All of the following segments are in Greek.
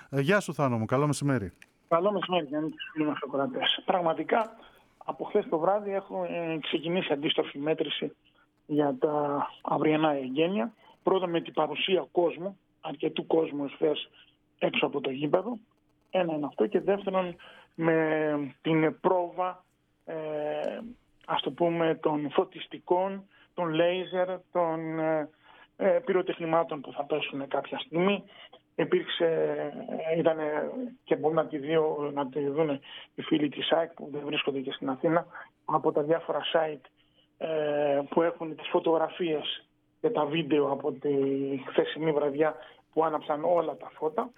Γεια σου Θάνο μου, καλό μεσημέρι. Καλό μεσημέρι, Γιάννη, τους φίλους μας ακροατές. Πραγματικά, από χθες το βράδυ έχω ξεκινήσει αντίστροφη μέτρηση για τα αυριανά εγγένεια. Πρώτα με την παρουσία κόσμου, αρκετού κόσμου εχθές έξω από το γήπεδο. Ένα είναι αυτό. Και δεύτερον, με την πρόβα, ας το πούμε, των φωτιστικών, των λέιζερ, των πυροτεχνημάτων που θα πέσουν κάποια στιγμή. Ήταν και μπορούν να τη δουν οι φίλοι της ΑΕΚ που δεν βρίσκονται και στην Αθήνα, από τα διάφορα site που έχουν τις φωτογραφίες και τα βίντεο από τη χθεσινή βραδιά που άναψαν όλα τα φώτα.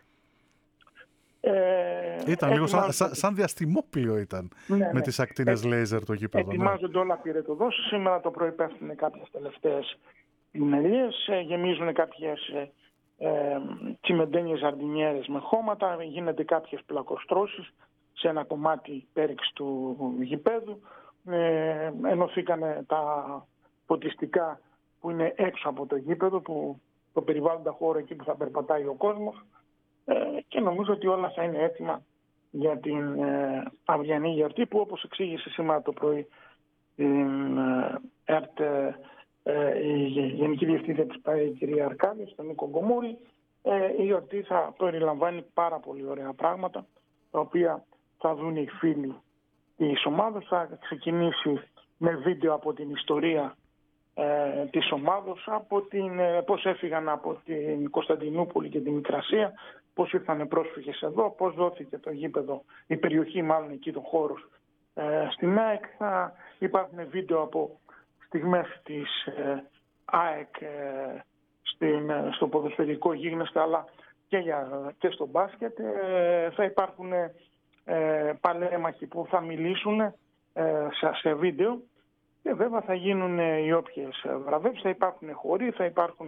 Ήταν λίγο σαν διαστημόπλιο ήταν, με τις ακτίνες λέιζερ το γήπεδο. Ετοιμάζονται όλα πυρετοδόσεις. Σήμερα το πρωί πέφτουν κάποιες τελευταίες πλημελίες, γεμίζουν κάποιες τσιμεντένιες ζαρντινιέρες με χώματα, γίνεται κάποιες πλακοστρώσεις σε ένα κομμάτι πέριξ του γηπέδου. Ενωθήκανε τα φωτιστικά που είναι έξω από το γήπεδο, που το περιβάλλοντα χώρο εκεί που θα περπατάει ο κόσμος, και νομίζω ότι όλα θα είναι έτοιμα για την αυριανή γιορτή, που όπως εξήγησε σήμερα το πρωί την ΕΡΤ η Γενική Διευθύντρια της ΠΑΕ, η κυρία Αρκάδη, στον Νίκο Γκομούρη, η γιορτή θα περιλαμβάνει πάρα πολύ ωραία πράγματα, τα οποία θα δουν οι φίλοι της ομάδας. Θα ξεκινήσει με βίντεο από την ιστορία της ομάδος, από πώς έφυγαν από την Κωνσταντινούπολη και την Μικρασία, πώς ήρθαν πρόσφυγες εδώ, πώς δόθηκε το γήπεδο, η περιοχή μάλλον εκεί, το χώρος στην ΑΕΚ. Θα υπάρχουν βίντεο από στιγμές της ΑΕΚ στο ποδοσφαιρικό γίγνεσθε, αλλά και στο μπάσκετ. Θα υπάρχουν παλέμαχοι που θα μιλήσουν σε βίντεο, και βέβαια θα γίνουν οι όποιες βραβεύσεις. Θα υπάρχουν χοροί, θα υπάρχουν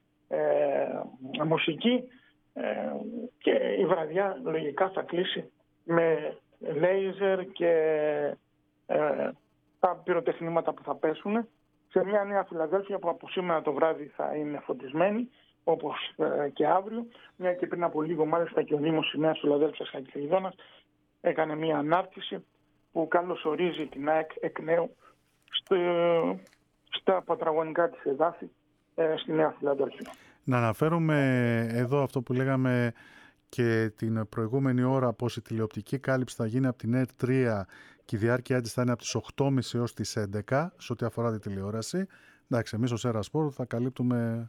μουσική, και η βραδιά λογικά θα κλείσει με λέιζερ και τα πυροτεχνήματα που θα πέσουν σε μια Νέα Φιλαδέλφια που από σήμερα το βράδυ θα είναι φωτισμένη, όπως και αύριο. Μια και πριν από λίγο μάλιστα και ο Δήμος της Νέας Φιλαδέλφειας Χαλκιδόνας έκανε μια ανάρτηση που καλωσορίζει την ΑΕΚ εκ νέου στα πατραγωνικά της εδάφη στη Νέα Φιλαδέλφεια. Να αναφέρουμε εδώ αυτό που λέγαμε και την προηγούμενη ώρα, πως η τηλεοπτική κάλυψη θα γίνει από την ΕΡΤ3 και η διάρκεια της θα είναι από τις 8.30 έως τις 11 σε ό,τι αφορά τη τηλεόραση. Εντάξει, εμείς ως Ερασπορ θα καλύπτουμε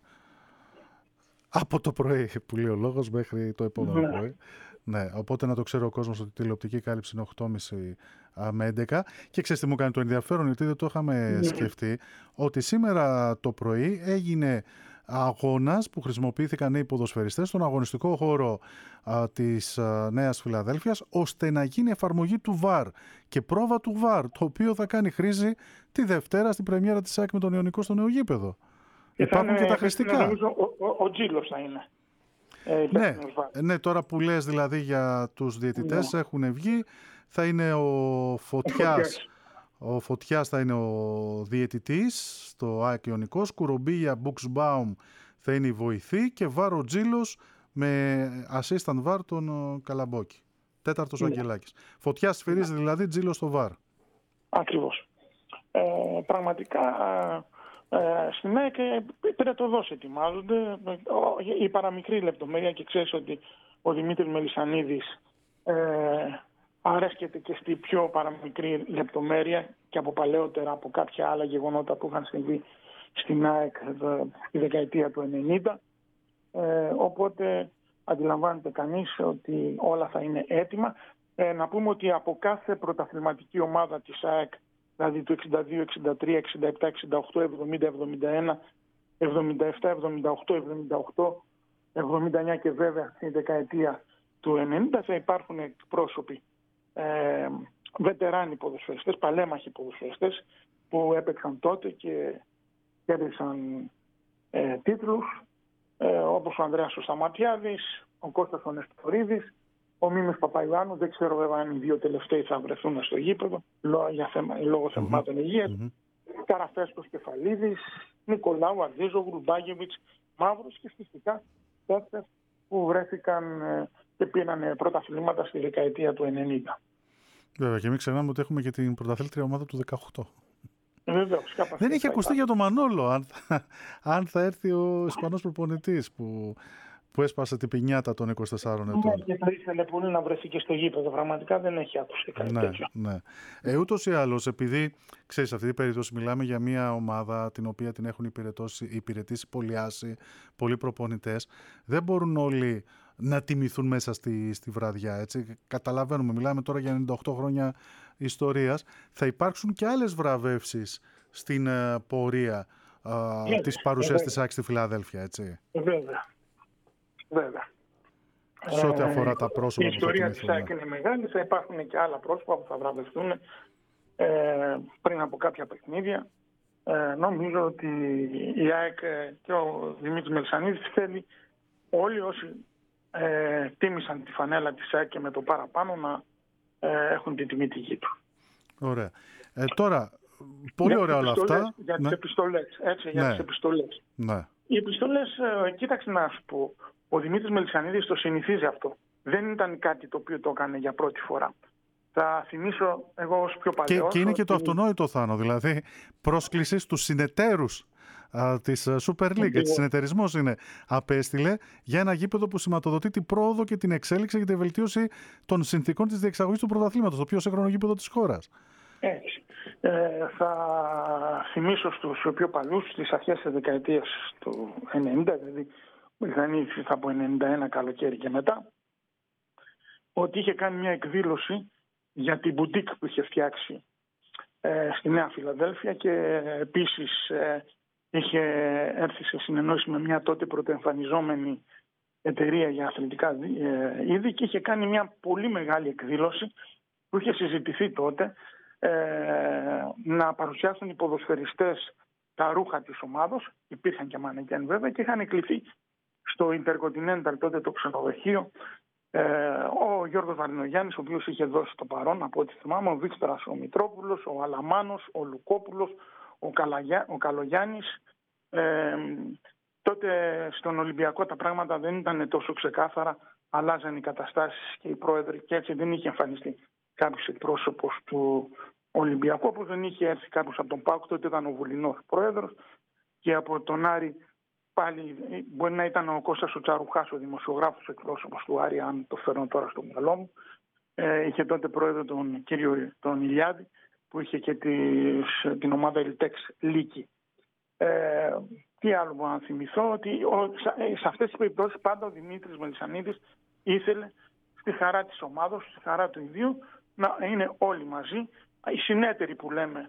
από το πρωί που λέει ο λόγος μέχρι το επόμενο πρωί. Ναι, οπότε να το ξέρει ο κόσμος ότι η τηλεοπτική κάλυψη είναι 8.30 με 11. Και ξέρεις τι μου κάνει το ενδιαφέρον, γιατί δεν το είχαμε σκεφτεί, ότι σήμερα το πρωί έγινε αγώνας που χρησιμοποιήθηκαν οι ποδοσφαιριστές στον αγωνιστικό χώρο της Νέας Φιλαδέλφειας, ώστε να γίνει εφαρμογή του ΒΑΡ και πρόβα του ΒΑΡ, το οποίο θα κάνει χρήση τη Δευτέρα στην πρεμιέρα της ΑΕΚ με τον Ιωνικό στο νέο γήπεδο. Υπάρχουν και τα χρηστικά. Ο Τζίλος θα είναι. Ναι, τώρα που λες δηλαδή για τους διαιτητές, έχουν βγει, θα είναι ο Φωτιάς. Ο Φωτιάς θα είναι ο διαιτητής στο ΑΕΚ Ιωνικός, Κουρομπίγια Μπουξμπάουμ θα είναι η βοηθή και Βάρ ο Τζίλος με assistant Βάρ τον Καλαμπόκη. Τέταρτος ο Αγγελάκης. Φωτιάς σφυρίζει δηλαδή, Τζίλος στο Βάρ. Ακριβώς. Πραγματικά στην ΑΕΚ πυρετοδός ετοιμάζονται. Η παραμικρή λεπτομέρεια, και ξέρεις ότι ο Δημήτρης Μελισσανίδης αρέσκεται και στη πιο παραμικρή λεπτομέρεια και από παλαιότερα από κάποια άλλα γεγονότα που είχαν συμβεί στην ΑΕΚ τη δεκαετία του 90. Οπότε αντιλαμβάνεται κανείς ότι όλα θα είναι έτοιμα. Να πούμε ότι από κάθε πρωταθληματική ομάδα της ΑΕΚ, δηλαδή του 62, 63, 67, 68, 70, 71, 77, 78, 78, 79 και βέβαια στη δεκαετία του 90 θα υπάρχουν εκπρόσωποι, βετεράνοι ποδοσφαιριστές, παλέμαχοι ποδοσφαιριστές που έπαιξαν τότε και κέρδισαν τίτλους, όπως ο Ανδρέας ο Σταματιάδης, ο Κώστας ο Νεστορίδης, ο Μίμης Παπαϊωάννου. Δεν ξέρω βέβαια αν οι δύο τελευταίοι θα βρεθούν στο γήπεδο λόγω θεμάτων υγείας. Καραφέσκος Κεφαλίδης, Νικολάου Αρδίζογλου, Μπάγεβιτς, Μαύρος, και φυσικά παίκτες που βρέθηκαν και πήραν πρωταθλήματα στη δεκαετία του 90. Βέβαια, και μην ξεχνάμε ότι έχουμε και την πρωταθλήτρια ομάδα του 18. Βεβαίως, δεν είχε ακουστεί για τον Μανόλο, αν θα έρθει ο Ισπανός προπονητής που έσπασε την πινιάτα των 24 ετών. Ναι, και θα ήθελε πολύ να βρεθεί και στο γήπεδο. Πραγματικά δεν έχει ακουστεί κάτι τέτοιο. Ναι. Ούτως ή άλλως, επειδή ξέρεις, σε αυτή την περίπτωση μιλάμε για μια ομάδα την οποία την έχουν υπηρετήσει πολλοί άσοι, πολλοί προπονητές, δεν μπορούν όλοι να τιμηθούν μέσα στη βραδιά. Έτσι. Καταλαβαίνουμε, μιλάμε τώρα για 98 χρόνια ιστορίας. Θα υπάρξουν και άλλες βραβεύσεις στην πορεία της παρουσίας της ΑΕΚ στη Φιλαδέλφια, έτσι. Βέβαια. Σε ό,τι αφορά τα πρόσωπα. Η ιστορία της ΑΕΚ είναι μεγάλη. Θα υπάρχουν και άλλα πρόσωπα που θα βραβευτούν πριν από κάποια παιχνίδια. Νομίζω ότι η ΑΕΚ και ο Δημήτρης Μελισσανίδης θέλει όλοι όσοι τίμησαν τη φανέλα της ΑΕΚ και με το παραπάνω να έχουν την τιμητική του. Ωραία. Τώρα, πολύ ωραία όλα αυτά. Για τις επιστολές. Για τις επιστολές. Ναι. Οι επιστολές, κοίταξε να σου πω, ο Δημήτρης Μελισσανίδης το συνηθίζει αυτό. Δεν ήταν κάτι το οποίο το έκανε για πρώτη φορά. Θα θυμίσω εγώ ως πιο παλαιός. Και είναι και το αυτονόητο, Θάνο, δηλαδή πρόσκληση στους συνεταίρους της Super League, της συνεταιρισμός είναι, απέστειλε για ένα γήπεδο που σηματοδοτεί την πρόοδο και την εξέλιξη και τη βελτίωση των συνθήκων της διεξαγωγής του πρωταθλήματος, το πιο σύγχρονο γήπεδο της χώρας. Έτσι. Θα θυμίσω στους πιο παλιούς, στις αρχές της δεκαετίας του 90, δηλαδή θα από 91 καλοκαίρι και μετά, ότι είχε κάνει μια εκδήλωση για την μπουτίκ που είχε φτιάξει στη Νέα Φιλαδέλφια και επίσης είχε έρθει σε συνεννόηση με μια τότε πρωτοεμφανιζόμενη εταιρεία για αθλητικά είδη και είχε κάνει μια πολύ μεγάλη εκδήλωση που είχε συζητηθεί τότε να παρουσιάσουν οι ποδοσφαιριστές τα ρούχα της ομάδος, υπήρχαν και μανεκέν βέβαια, και είχαν κληθεί στο Intercontinental, τότε το ξενοδοχείο, ο Γιώργος Βαρδινογιάννης, ο οποίος είχε δώσει το παρόν από ό,τι θυμάμαι, ο Βίκτορας ο Μητρόπουλος, ο Αλαμάνος, ο Λουκόπουλος, ο Καλογιάννης. Τότε στον Ολυμπιακό τα πράγματα δεν ήταν τόσο ξεκάθαρα, αλλάζαν οι καταστάσεις και οι πρόεδροι και έτσι δεν είχε εμφανιστεί κάποιος εκπρόσωπος του Ολυμπιακού, όπως δεν είχε έρθει κάποιος από τον ΠΑΟΚ, τότε ήταν ο Βουλινός πρόεδρος, και από τον Άρη πάλι μπορεί να ήταν ο Κώστας ο Τσαρουχάς, ο δημοσιογράφος εκπρόσωπος του Άρη, αν το φέρνω τώρα στο μυαλό μου. Είχε τότε πρόεδρο τον κύριο τον Ηλιάδη, που είχε και την ομάδα Ελτέξ Λίκη. Τι άλλο μπορώ να θυμηθώ, ότι σε αυτές τις περιπτώσεις πάντα ο Δημήτρης Μελισσανίδης ήθελε στη χαρά της ομάδος, στη χαρά του ιδίου, να είναι όλοι μαζί, οι συνέτεροι που λέμε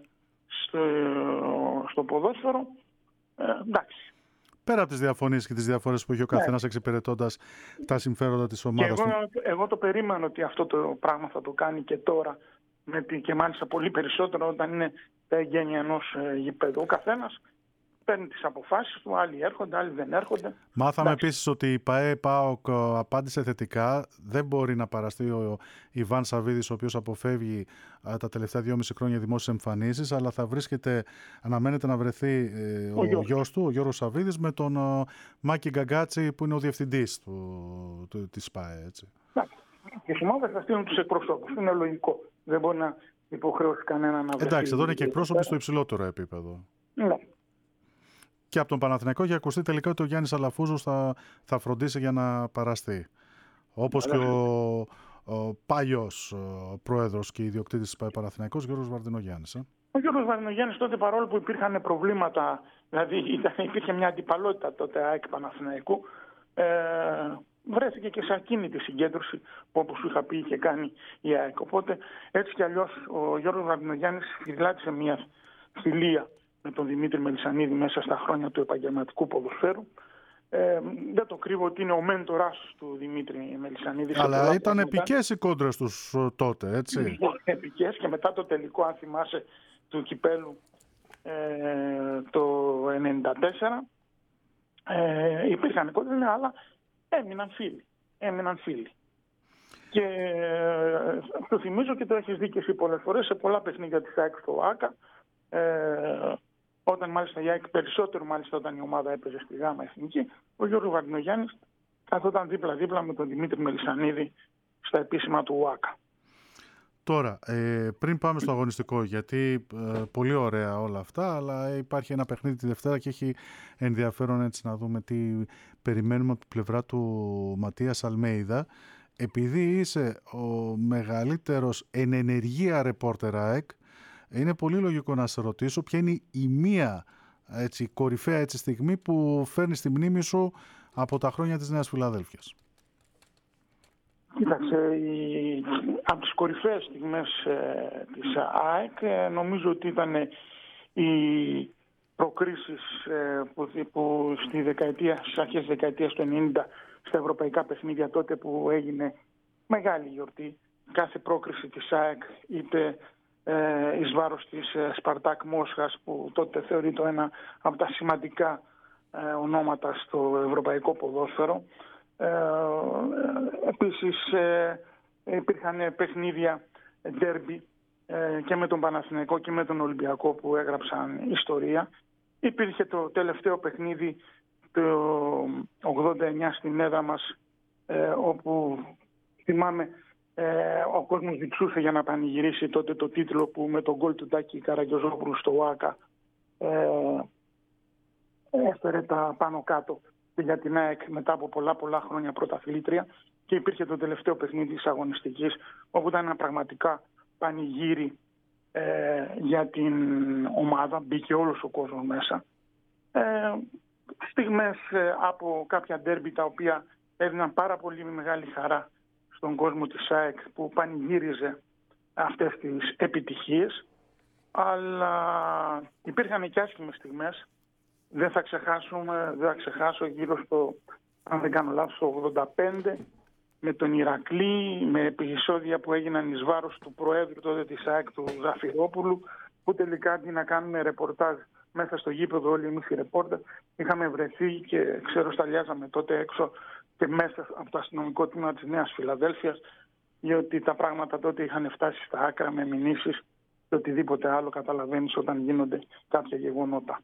στο ποδόσφαιρο. Εντάξει. Πέρα από τις διαφωνίες και τις διαφορές που έχει ο καθένας εξυπηρετώντας τα συμφέροντα της ομάδας. Εγώ το περίμενα ότι αυτό το πράγμα θα το κάνει και τώρα, και μάλιστα πολύ περισσότερο όταν είναι τα εγγένεια ενός γηπέδου. Ο καθένας παίρνει τις αποφάσεις του, άλλοι έρχονται, άλλοι δεν έρχονται. Μάθαμε επίσης ότι η ΠΑΟΚ απάντησε θετικά. Δεν μπορεί να παραστεί ο Ιβάν Σαββίδης, ο οποίος αποφεύγει τα τελευταία 2,5 χρόνια δημόσιες εμφανίσεις, αλλά θα αναμένεται να βρεθεί ο γιος του, ο Γιώργος Σαββίδης, με τον Μάκη Γκαγκάτσι, που είναι ο διευθυντής της ΠΑΕ. Έτσι. Οι ομάδες θα στείλουν τους εκπροσώπους. Είναι λογικό. Δεν μπορεί να υποχρεώσει κανένα να βρεθεί. Εντάξει, εδώ είναι και εκπρόσωποι στο υψηλότερο επίπεδο. Ναι. Και από τον Παναθηναϊκό έχει ακουστεί τελικά ότι ο Γιάννης Αλαφούζος θα φροντίσει για να παραστεί. Όπως και ο παλιός πρόεδρος και ιδιοκτήτης της Παναθηναϊκός, Γιώργος Βαρδινογιάννης. Ο Γιώργος Βαρδινογιάννης τότε, παρόλο που υπήρχαν προβλήματα, δηλαδή υπήρχε μια αντιπαλότητα τότε ΑΕΚ Παναθηναϊκού, βρέθηκε και σε ακίνητη συγκέντρωση που, όπως σου είχα πει, είχε κάνει η ΑΕΚ. Οπότε έτσι κι αλλιώς ο Γιώργος Βαρδινογιάννης φυλάτησε μια φιλία με τον Δημήτρη Μελισσανίδη μέσα στα χρόνια του επαγγελματικού ποδοσφαίρου. Δεν το κρύβω ότι είναι ο μέντορας του Δημήτρη Μελισσανίδη. Αλλά ήταν επικές οι κόντρες τους τότε, έτσι. Επικές, και μετά το τελικό, αν θυμάσαι, του κυπέλου το 1994, υπήρχαν κόντρες, αλλά έμειναν φίλοι. Και το θυμίζω και το έχεις δει και εσύ πολλές φορές σε πολλά παιχνίδια της ΑΕΚ στο ΆΚΑ, όταν μάλιστα η ΑΕΚ, περισσότερο μάλιστα όταν η ομάδα έπαιζε στη ΓΑΜΑ Εθνική, ο Γιώργος Βαρδινογιάννης καθόταν δίπλα-δίπλα με τον Δημήτρη Μελισσανίδη στα επίσημα του ΟΑΚΑ. Τώρα, πριν πάμε στο αγωνιστικό, γιατί πολύ ωραία όλα αυτά, αλλά υπάρχει ένα παιχνίδι τη Δευτέρα και έχει ενδιαφέρον έτσι να δούμε τι περιμένουμε από την πλευρά του Ματίας Αλμέιδα. Επειδή είσαι ο μεγαλύτερος εν ενεργεία ρεπόρτερ ΑΕΚ, είναι πολύ λογικό να σε ρωτήσω ποια είναι η μία κορυφαία στιγμή που φέρνει στη μνήμη σου από τα χρόνια της Νέας Φιλαδέλφειας. Κοίταξε, από τις κορυφαίες στιγμές της ΑΕΚ νομίζω ότι ήταν οι προκρίσεις που στις αρχές της δεκαετίας του 90 στα ευρωπαϊκά παιχνίδια, τότε που έγινε μεγάλη γιορτή. Κάθε πρόκριση της ΑΕΚ, είτε εις βάρος της Σπαρτάκ Μόσχας, που τότε θεωρείται ένα από τα σημαντικά ονόματα στο ευρωπαϊκό ποδόσφαιρο. Επίσης υπήρχαν παιχνίδια ντέρμπι και με τον Παναθηναϊκό και με τον Ολυμπιακό που έγραψαν ιστορία. Υπήρχε το τελευταίο παιχνίδι το 89 στην έδρα μας, όπου θυμάμαι ο κόσμος διψούσε για να πανηγυρίσει τότε το τίτλο που με τον γκολ του Τάκη Καραγκιόζογλου στο ΟΑΚΑ έφερε τα πάνω κάτω για την ΑΕΚ μετά από πολλά χρόνια πρωταθλήτρια, και υπήρχε το τελευταίο παιχνίδι της αγωνιστικής, όπου ήταν ένα πραγματικά πανηγύρι για την ομάδα, μπήκε όλος ο κόσμος μέσα. Στιγμές από κάποια ντέρμπι τα οποία έδιναν πάρα πολύ μεγάλη χαρά στον κόσμο της ΑΕΚ, που πανηγύριζε αυτές τις επιτυχίες, αλλά υπήρχαν και άσχημες στιγμές. Δεν θα ξεχάσω γύρω στο, αν δεν κάνω λάθος, το 85 με τον Ηρακλή, με επεισόδια που έγιναν εις βάρος του Προέδρου τότε της ΑΕΚ, του Ζαφυρόπουλου, που τελικά αντί να κάνουμε ρεπορτάζ μέσα στο γήπεδο, όλοι εμείς οι ρεπόρτερ είχαμε βρεθεί και σταλιάζαμε τότε έξω και μέσα από το αστυνομικό τμήμα της Νέας Φιλαδέλφειας, γιατί τα πράγματα τότε είχαν φτάσει στα άκρα με μηνύσεις και οτιδήποτε άλλο καταλαβαίνεις όταν γίνονται κάποια γεγονότα.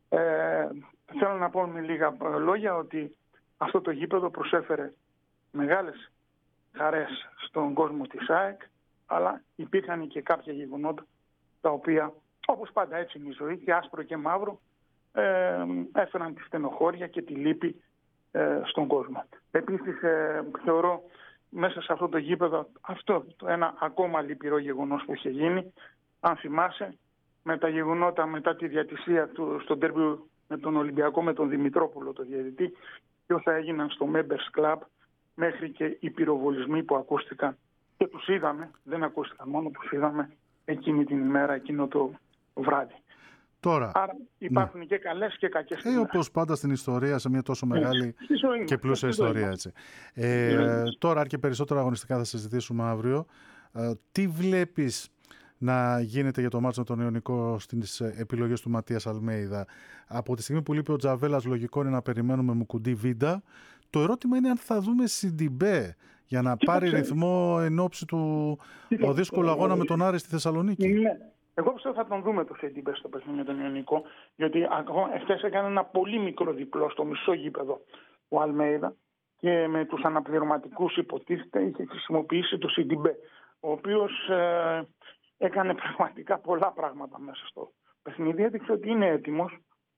Θέλω να πω με λίγα λόγια ότι αυτό το γήπεδο προσέφερε μεγάλες χαρές στον κόσμο της ΑΕΚ, αλλά υπήρχαν και κάποια γεγονότα τα οποία, όπως πάντα έτσι είναι η ζωή, και άσπρο και μαύρο, έφεραν τη στενοχώρια και τη λύπη στον κόσμο. Επίσης θεωρώ μέσα σε αυτό το γήπεδο αυτό ένα ακόμα λυπηρό γεγονός που είχε γίνει. Αν θυμάσαι, με τα γεγονότα μετά τη διατησία του στο ντέρμπι με τον Ολυμπιακό, με τον Δημητρόπουλο, το διαιτητή, και όσα έγιναν στο Members Club, μέχρι και οι πυροβολισμοί που ακούστηκαν και τους είδαμε, δεν ακούστηκαν μόνο, τους είδαμε εκείνη την ημέρα, εκείνο το βράδυ. Τώρα, άρα υπάρχουν και καλές και κακές στιγμές. Όπως πάντα στην ιστορία, σε μια τόσο μεγάλη και πλούσια ιστορία. Έτσι. Τώρα, και περισσότερα αγωνιστικά θα συζητήσουμε αύριο. Τι βλέπεις να γίνεται για το μάτσο με τον Ιωνικό στις επιλογές του Ματίας Αλμέιδα? Από τη στιγμή που λείπει ο Τζαβέλας, λογικό είναι να περιμένουμε Μουκουντή Βίντα. Το ερώτημα είναι αν θα δούμε Σιντιμπέ για να πάρει ρυθμό εν ώψη του ο δύσκολο αγώνα με τον Άρη στη Θεσσαλονίκη. Ναι. Εγώ πιστεύω θα τον δούμε το Σιντιμπέ στο παιχνίδι με τον Ιωνικό, γιατί εχθές έκανε ένα πολύ μικρό διπλό στο μισό γήπεδο ο Αλμέιδα και με τους αναπληρωματικούς υποτίθεται είχε χρησιμοποιήσει το Σιντιμπέ, ο οποίος έκανε πραγματικά πολλά πράγματα μέσα στο παιχνίδι. Έδειξε ότι είναι έτοιμος,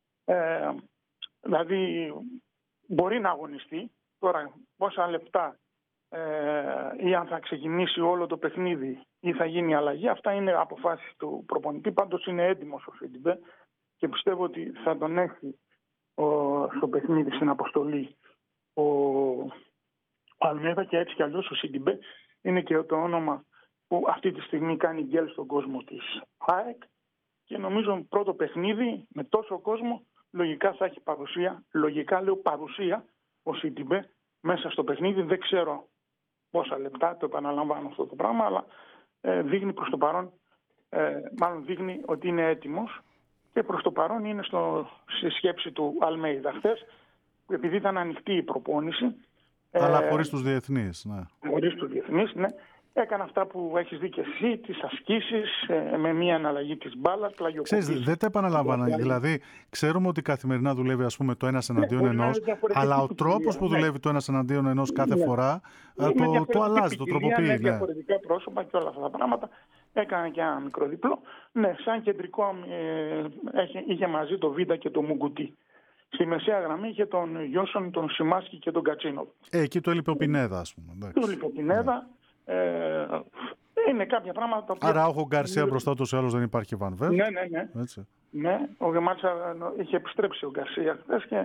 δηλαδή μπορεί να αγωνιστεί. Τώρα πόσα λεπτά ή αν θα ξεκινήσει όλο το παιχνίδι ή θα γίνει αλλαγή, αυτά είναι αποφάσεις του προπονητή. Πάντως είναι έτοιμος ο Σιντιμπέ και πιστεύω ότι θα τον έχει στο παιχνίδι στην αποστολή ο Αλμέιδα, και έτσι κι αλλιώς ο Σιντιμπέ είναι και το όνομα που αυτή τη στιγμή κάνει γκέλ στον κόσμο της ΑΕΚ, και νομίζω πρώτο παιχνίδι με τόσο κόσμο λογικά θα έχει παρουσία, λογικά λέω παρουσία, ο Σιντιμπέ μέσα στο παιχνίδι. Δεν ξέρω πόσα λεπτά, το επαναλαμβάνω αυτό το πράγμα, αλλά δείχνει προς το παρόν, μάλλον δείχνει ότι είναι έτοιμος, και προς το παρόν είναι στη σκέψη του Αλμέιδα. Χθες, επειδή ήταν ανοιχτή η προπόνηση, αλλά χωρίς τους διεθνείς, ναι. Χωρίς τους διεθνείς, ναι. Έκανα αυτά που έχεις δει και εσύ, τις ασκήσεις, με μία αναλλαγή της μπάλας, πλαγιοκοπής. Ξέρεις, δεν τα επαναλαμβάνω. Δηλαδή, ξέρουμε ότι καθημερινά δουλεύει, ας πούμε, το ένας εναντίον ενός, αλλά ο τρόπος που δουλεύει το ένας εναντίον ενός κάθε φορά το αλλάζει, το τροποποιεί. Με διαφορετικά πρόσωπα και όλα αυτά τα πράγματα. Έκανα και ένα μικρό διπλό. Ναι, σαν κεντρικό είχε μαζί το Βίντα και το Μουγκουτί. Στη μεσαία γραμμή είχε τον Γιώσον, τον Σιμάσκι και τον Κατσίνοβ. Εκεί το έλειπε ο Πινέδα, ας πούμε. Το έλειπε ο Πινέδα. Είναι κάποια πράγματα. Άρα ο Γκαρσία μπροστά του ή άλλως δεν υπάρχει Βανβέρτ. Ναι. Ναι, ο Γεμάτσα είχε επιστρέψει ο Γκαρσία χθες και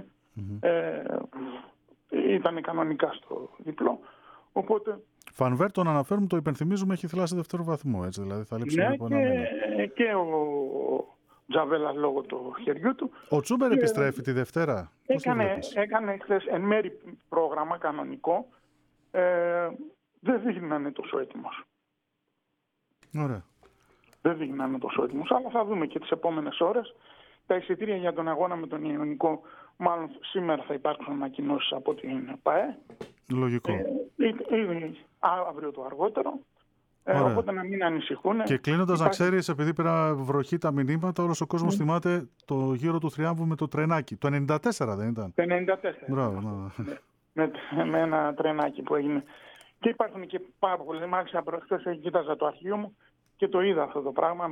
ήταν κανονικά στο διπλό. Οπότε. Βανβέρτ, τον αναφέρουμε, το υπενθυμίζουμε, έχει θλάσει δεύτερο βαθμό. Έτσι, δηλαδή θα λείψει από ένα μήνα. Και ο Τζαβέλα λόγω του χεριού του. Ο Τσούμπερ επιστρέφει τη Δευτέρα. Έκανε χθες εν μέρη πρόγραμμα κανονικό. Δεν δείχνει να είναι τόσο έτοιμος. Ωραία. Δεν δείχνει να είναι τόσο έτοιμος, αλλά θα δούμε και τις επόμενες ώρες. Τα εισιτήρια για τον αγώνα με τον Ιωνικό, μάλλον σήμερα θα υπάρξουν ανακοινώσεις από την ΠΑΕ. Λογικό. Αύριο το αργότερο. Οπότε να μην ανησυχούν. Και κλείνοντας, να ξέρεις, επειδή πήρα βροχή τα μηνύματα, όλος ο κόσμος θυμάται το γύρο του Θριάμβου με το τρενάκι. Το 94 δεν ήταν? Το 94. Μπράβο. Με ένα τρενάκι που έγινε. Και υπάρχουν και πάρα πολλές. Μάλιστα, προχθές κοίταζα το αρχείο μου και το είδα αυτό το πράγμα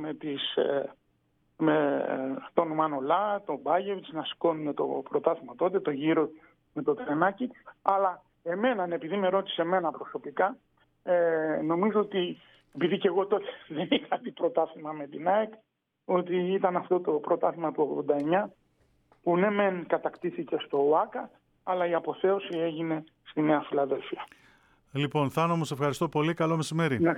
με τον Μανολά, τον Μπάγεβιτς να σηκώνουν το πρωτάθλημα τότε, το γύρο με το τρενάκι. Αλλά επειδή με ρώτησε εμένα προσωπικά, νομίζω ότι, επειδή και εγώ τότε δεν είχα δει πρωτάθλημα με την ΑΕΚ, ότι ήταν αυτό το πρωτάθλημα του 89, που ναι μεν κατακτήθηκε στο ΟΑΚΑ, αλλά η αποθέωση έγινε στη Νέα Φιλαδέλφια. Λοιπόν, Θάνο μου, σε ευχαριστώ πολύ. Καλό μεσημέρι.